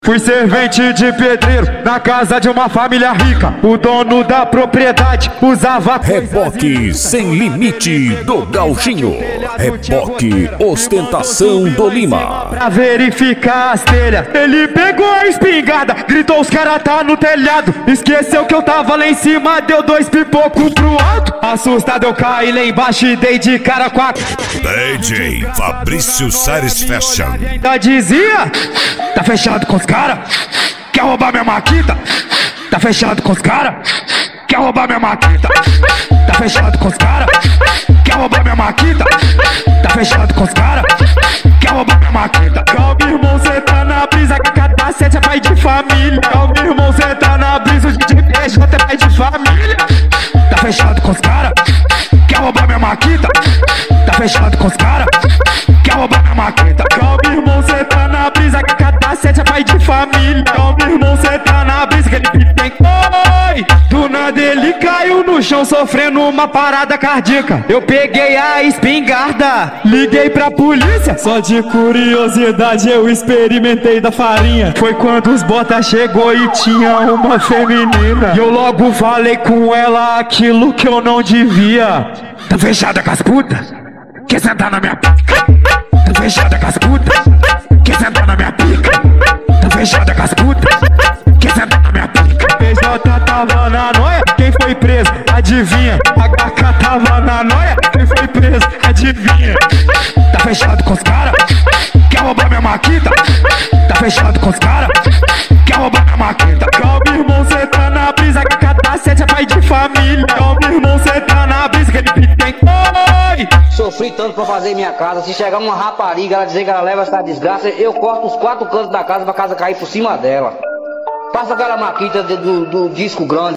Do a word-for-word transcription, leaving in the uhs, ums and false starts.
Fui servente de pedreiro na casa de uma família rica. O dono da propriedade usava Reboque sem limite do Gauchinho. Reboque ostentação do Lima. Pra verificar as telhas, ele pegou a espingarda, gritou: os caras tá no telhado. Esqueceu que eu tava lá em cima, deu dois pipocos pro alto. Assustado eu caí lá embaixo e dei de cara com a D J Fabrício Satisfaction. ainda dizia: tá fechado com os cara? Quer roubar minha maquita? Tá fechado com os cara? Quer roubar minha maquita? Tá fechado com os cara? Quer roubar minha maquita? Tá fechado com os cara? Quer roubar minha maquita? Calma, irmão, cê tá na brisa, que cada sete é pai de família. Calma, irmão, cê tá na brisa, o D J P J é pai de família. Tá fechado com os cara? Quer roubar minha maquita? Tá fechado com os cara? Quer roubar minha maquita? Calma, irmão, cê tá na brisa, que cada sete é pai de família. Calma, irmão, cê tá na brisa, que ele tem. Oi! Do nada ele caiu no chão sofrendo uma parada cardíaca. Eu peguei a espingarda, liguei pra polícia. Só de curiosidade eu experimentei da farinha. Foi quando os bota chegou e tinha uma feminina. E eu logo falei com ela aquilo que eu não devia. Tá fechada com as putas? Quer sentar na minha pica? Tá fechada com as putas? Quer sentar na minha pica? Tá fechada com as putas? Quer sentar na minha pica? P J tava na noia, quem foi preso? Adivinha? H K tava na noia, quem foi preso? Adivinha? Tá fechado com os cara? Quer roubar minha maquita? Tá fechado com os cara? Quer roubar minha maquita? Calma, irmão, cê tá na brisa, que cada sete é pai de família. Calma, irmão, cê tá na brisa, que ele tem. Oi! Sofri tanto pra fazer minha casa. Se chegar uma rapariga, ela dizer que ela leva essa desgraça, eu corto os quatro cantos da casa pra casa cair por cima dela. Passa aquela maquita do, do disco grande.